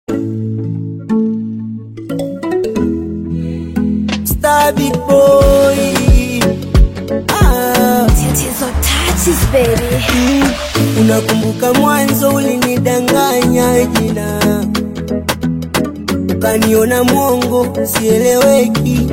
Star big boy. Tatizo touches baby. Unakumbuka mwanzo ulinidanganya jina, ukaniona mwongo sieleweki.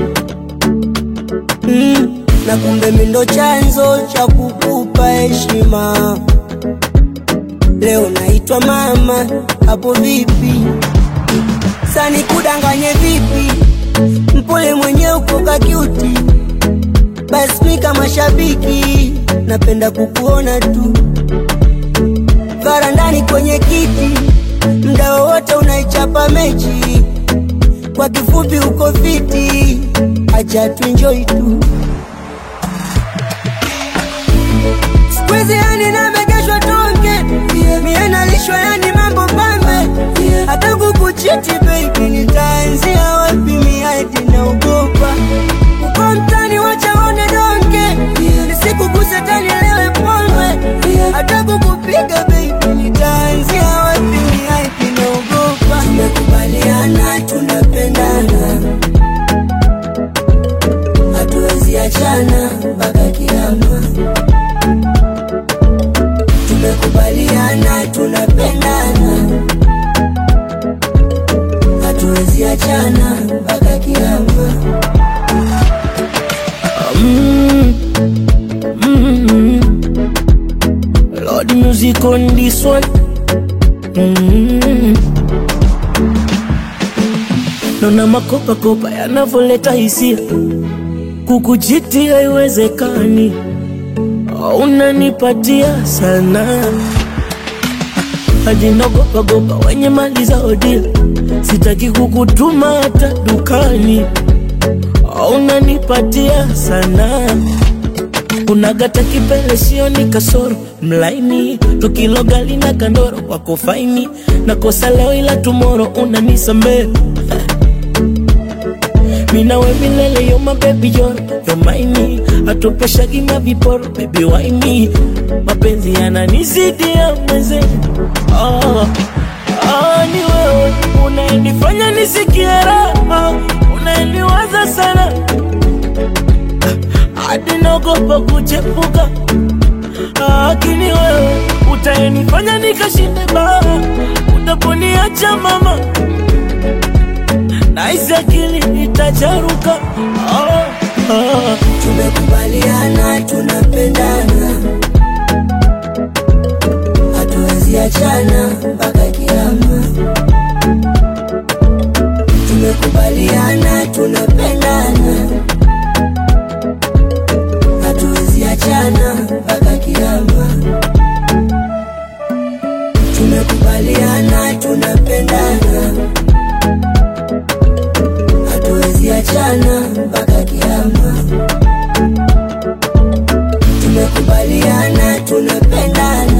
Na kumbe mimi ndo chanzo cha kukupa heshima. Leo naitwa mama, hapo vipi? Sani kudanganye vipi? Mpole mwenye uko kakiuti. Basi mimi kama shabiki napenda kukuona tu varandani kwenye kiti, mda wote unaichapa mechi. Kwa kifupi uko fiti, acha tu enjoy tu. Squeeze yani namegeshwa tonge, mie nalishwa yani mambo pambe. Hata kukuchiti baby nitaanzia wapi? Mimi hadi naogopa. Uko mtani wacha one donge, nisikuguse tani lewe pombe. Hata kukupiga baby nitaanzia wapi? Mimi hadi naogopa. Tumekubaliana tunapendana, hatuwezi achana mpaka kiyama. Tumekubaliana tunapendana, hatuwezi achana mpaka kiyama. Lord music on this one. Nona makopa kopa yanavoleta hisia, kukuchiti haiwezekani. Unanipatia sana hadi nagopa gopa wenye mali za odia. Sitaki kukutuma hata dukani. Unanipatia sana, unagata kipele sioni kasoro. Mlaini tukilogali na kandoro wako faini. Nakosa leo ila tomorrow unanisamee. Mina we milele yo my baby yo maini. Atopesha gima viporo baby waini. Mapenzi yananizidi ya mweze. Ni wewe unayenifanya nisikie raha, unayeniwaza sana hadi naogopa kuchepuka. Lakini wewe utayenifanya nikashinde baa, utaponiacha mama naisi akili itacharuka. Tumekubaliana tunapendana, hatuwezi achana mpaka kiyama. Tumekubaliana tunapendana, hatuwezi achana mpaka kiyama. Tumekubaliana tunapendana, hatuwezi achana mpaka kiyama. Tumekubaliana tunapendana,